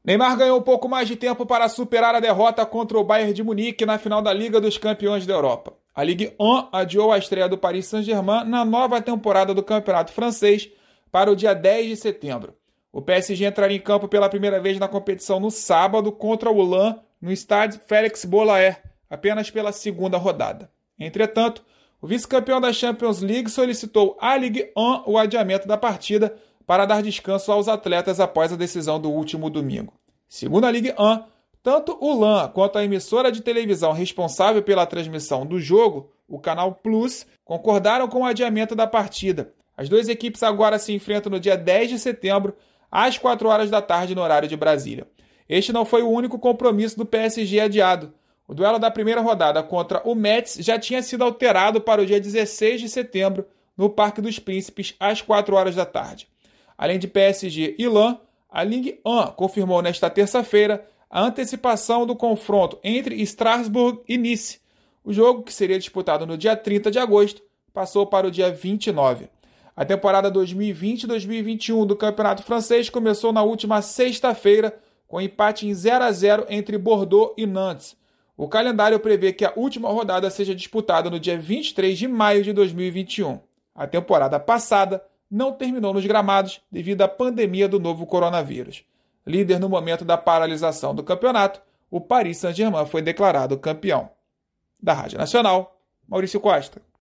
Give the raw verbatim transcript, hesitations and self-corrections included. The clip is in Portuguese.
Neymar ganhou um pouco mais de tempo para superar a derrota contra o Bayern de Munique na final da Liga dos Campeões da Europa. A Ligue um adiou a estreia do Paris Saint-Germain na nova temporada do Campeonato Francês para o dia dez de setembro. O P S G entraria em campo pela primeira vez na competição no sábado contra o Lens no estádio Félix Bollaert, apenas pela segunda rodada. Entretanto, o vice-campeão da Champions League solicitou à Ligue um o adiamento da partida para dar descanso aos atletas após a decisão do último domingo. Segundo a Ligue um, tanto o Lens quanto a emissora de televisão responsável pela transmissão do jogo, o Canal Plus, concordaram com o adiamento da partida. As duas equipes agora se enfrentam no dia dez de setembro, às quatro horas da tarde no horário de Brasília. Este não foi o único compromisso do P S G adiado. O duelo da primeira rodada contra o Metz já tinha sido alterado para o dia dezesseis de setembro, no Parque dos Príncipes, às quatro horas da tarde. Além de P S G e Lens, a Ligue um confirmou nesta terça-feira a antecipação do confronto entre Strasbourg e Nice. O jogo, que seria disputado no dia trinta de agosto, passou para o dia vinte e nove. A temporada dois mil e vinte dois mil e vinte e um do Campeonato Francês começou na última sexta-feira, com empate em zero a zero entre Bordeaux e Nantes. O calendário prevê que a última rodada seja disputada no dia vinte e três de maio de dois mil e vinte e um. A temporada passada não terminou nos gramados devido à pandemia do novo coronavírus. Líder no momento da paralisação do campeonato, o Paris Saint-Germain foi declarado campeão. Da Rádio Nacional, Maurício Costa.